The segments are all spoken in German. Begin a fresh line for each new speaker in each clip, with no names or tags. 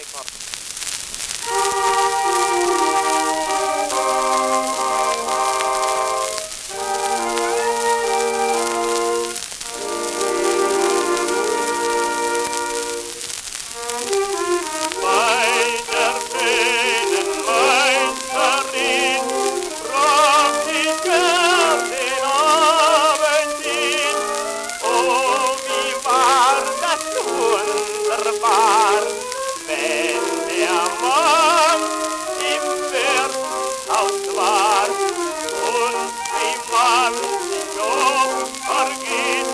Wenn der Mann im Wirtshaus war und wie man sich doch vergeht,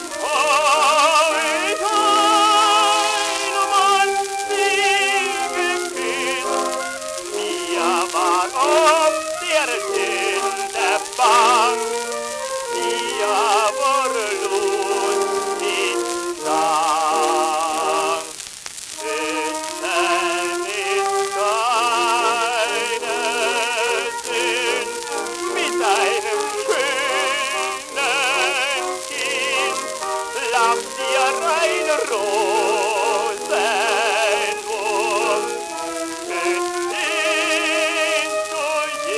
ich einmal sie geküsst. Mir war auf der Sünderbahn, mir wurde lustig sang. Küssen ist keine Sünde mit einem schönen Kind, lacht dir ein Rosenwurm, mit dem zu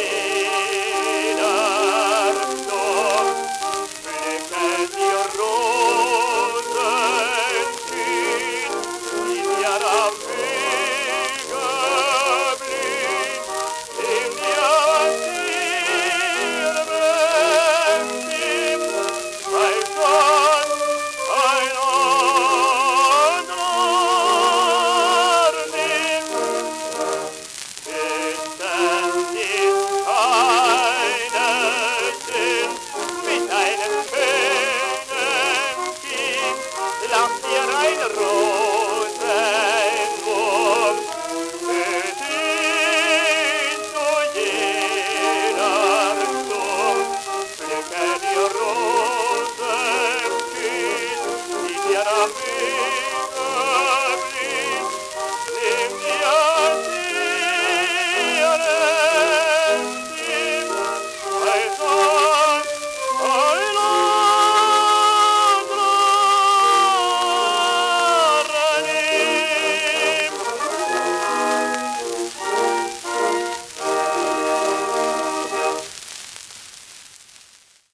jeder Sturm pflücken die Rosen kühn, die dir auf